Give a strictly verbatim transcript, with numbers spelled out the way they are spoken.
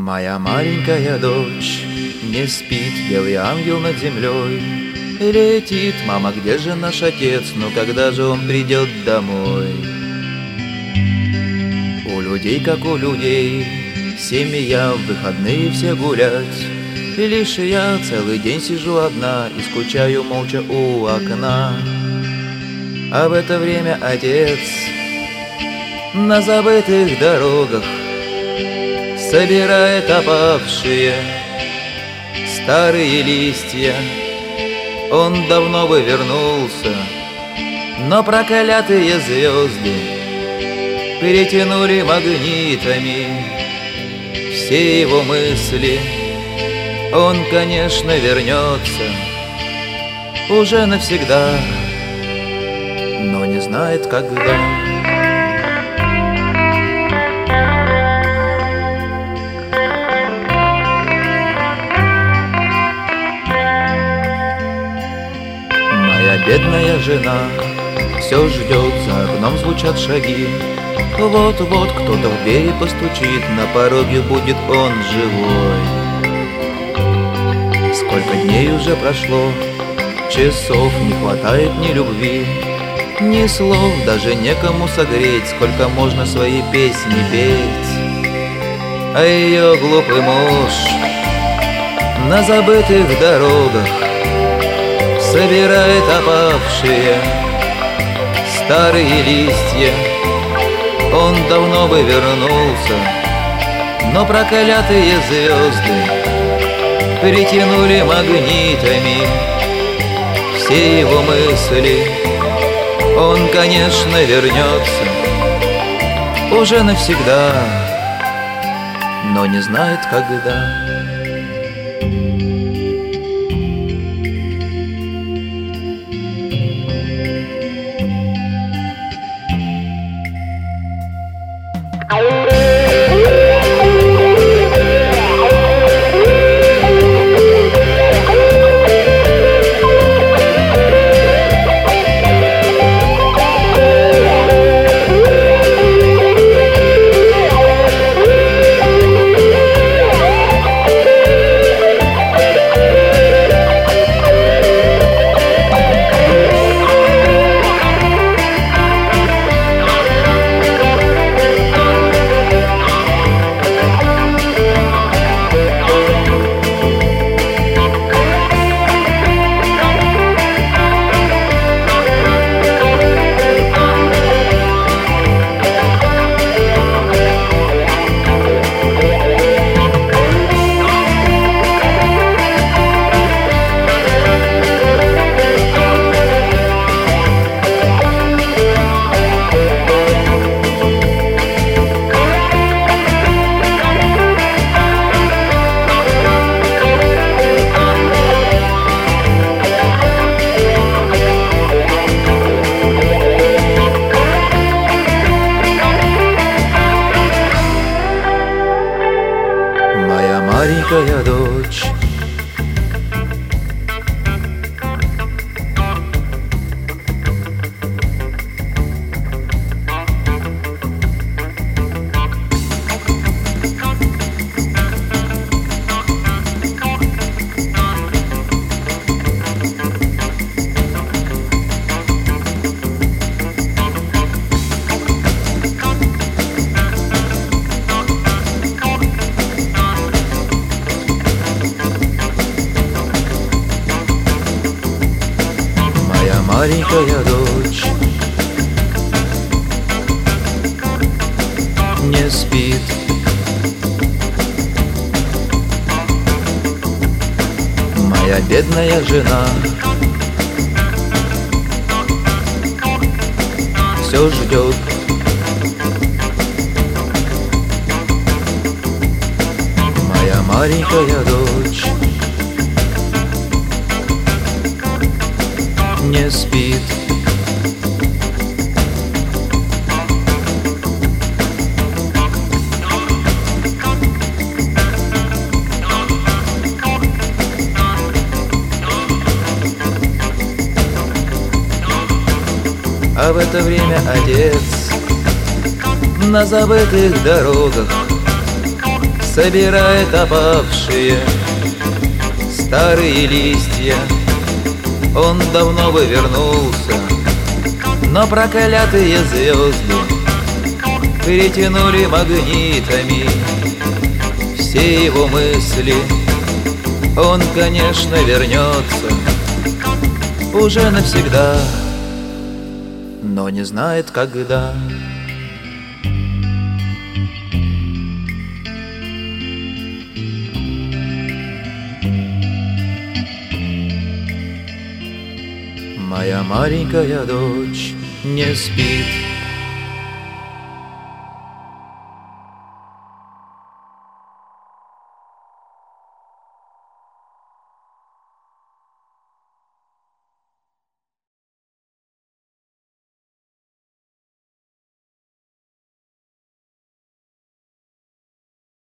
Моя маленькая дочь не спит, белый ангел над землей. Летит, мама, где же наш отец, ну когда же он придет домой? У людей, как у людей, семья, в выходные все гулять. И лишь я целый день сижу одна и скучаю молча у окна. А в это время отец на забытых дорогах собирает опавшие старые листья. Он давно бы вернулся, но проклятые звезды перетянули магнитами все его мысли. Он, конечно, вернется уже навсегда, но не знает, когда. Бедная жена все ждет, за окном звучат шаги. Вот-вот кто-то в дверь постучит, на пороге будет он живой. Сколько дней уже прошло, часов не хватает ни любви, ни слов, даже некому согреть, сколько можно свои песни петь. А ее глупый муж на забытых дорогах собирает опавшие старые листья. Он давно бы вернулся, но проклятые звезды притянули магнитами все его мысли. Он, конечно, вернется уже навсегда, но не знает, когда. Маленькая дочь маленькая дочь не спит. Моя бедная жена все ждет. Моя маленькая дочь не спит. А в это время отец на забытых дорогах собирает опавшие старые листья. Он давно бы вернулся, но проклятые звезды притянули магнитами все его мысли. Он, конечно, вернется уже навсегда, но не знает, когда. Моя маленькая дочь не спит,